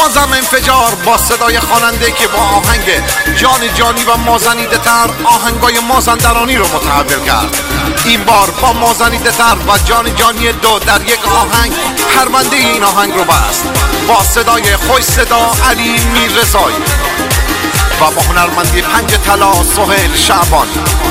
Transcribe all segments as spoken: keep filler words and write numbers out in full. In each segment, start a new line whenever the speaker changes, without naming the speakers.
بازم انفجار با صدای خواننده که با آهنگ جان جانی و مازنیده تر آهنگای مازندرانی رو متحول کرد. این بار با مازنیده تر و جان جانی دو در یک آهنگ پرونده این آهنگ رو بست با صدای خوش صدا علی میررضایی و با هنرمندی پنج طلا سهیل شعبانی.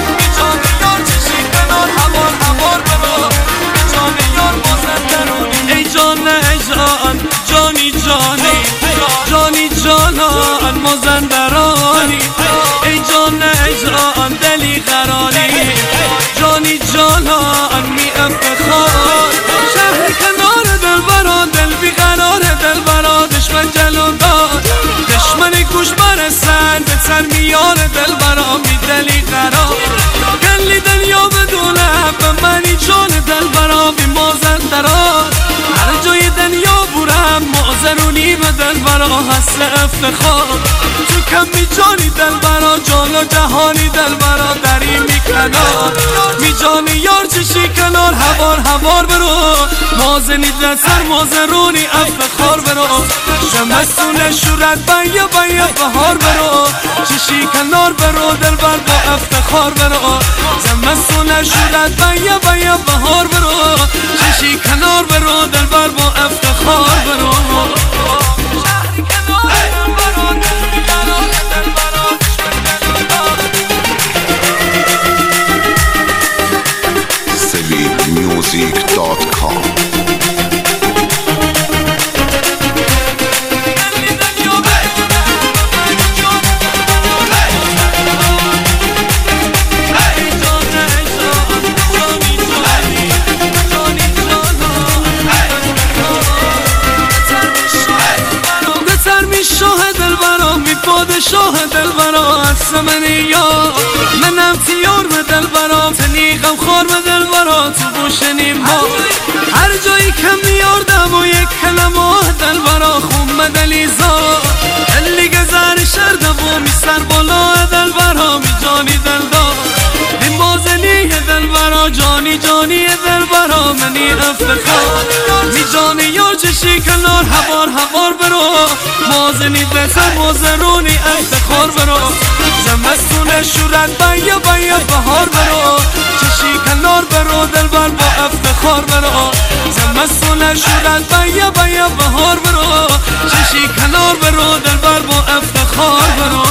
ای جان ای جان جانی جانی جانی جانان مازندرانی ای جان ای جان دلی قراری جانی جانان می افتخار شهر کنار دلبران دل بیقرار دلبران دشمن جلو داد دشمن گوش برسن به سر میار دلبران می دلی قرار گلی دنیا بدونه به منی جان دلبران بی مازندران هر جای دنیا بورم مازرونی به دلبران هست افتخار تو کم می جانی دلبران جان و جهانی دلبران دری می کنار می جانی یار چشی کنار هوار هوار برو مازنی در سر مازرونی افتخار برو شمستون شورت بیا بیا بهار برو چشی کنار برو دلبر با افتخار برو زمستون شورت بیا بیا بهار برو چشی کنار برو دلبر با افتخار برو
سبیل میوزیک دات کام.
شاه دلبرا هست منی یا منم تیار به دلبرا تنیقم خار به دلبرا تو بوشنیم ها هر جایی کم میاردم و یک کلمه دلبرا خون بدلیزا دلی گذر شرده و می سر بالا دلبرا می جانی دلدار این بازنی دلبرا جانی جانی دلبرا منی افتخار می جانی یار چشی کنار هوار هوار برو مازنی بسر مازرونی افتخار برو زمستون شورت بیا بیا بهار برو چشی کنار برو دلبر با افتخار برو زمستون شورت بیا بیا بهار برو چشی کنار برو دلبر با افتخار برو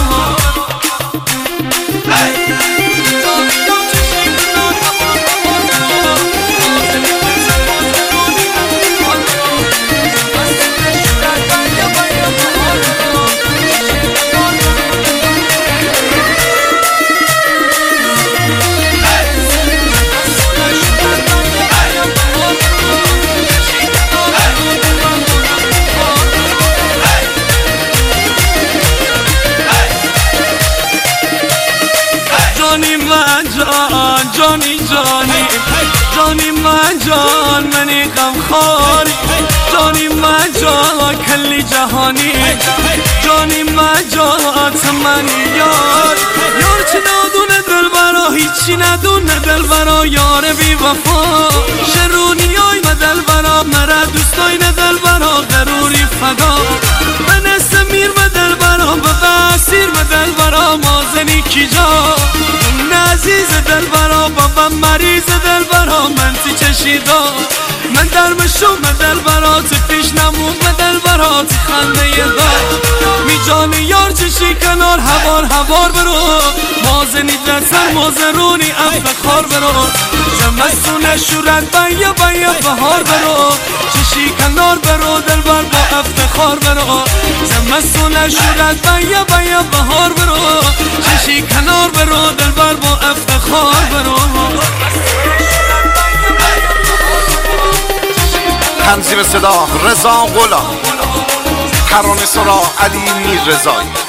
جانی من جان جانی جانی جانی من جان منی غم خاری جانی من جان کلی جهانی جانی من جان تمنی یار یار چی ندونه دلبرا هیچی ندونه دلبرا یار بی وفا شرونی های و دلبرا مرا دوستای دلبرا غروری فدا من استمیر و دلبرا به بسیر و دلبرا مازنی کی جا عزیز دلبرا بابا مریض دلبرا من تی چشیدا من در مشوم دلبرا تو پیش نمون دلبرا تی خنده دا می جانی یار چشی کنار هوار هوار برو مازنی در سر مازرونی افتخار برو زمستون شورت بیا بیا بهار برو چشی کنار برو دلبر با افتخار برو زمستون شورت بیا بیا بهار برو چشی کنار برو دلبر با افتخار برو
تنظیم صدا رضا غلام، ترانه سرا علی میررضایی.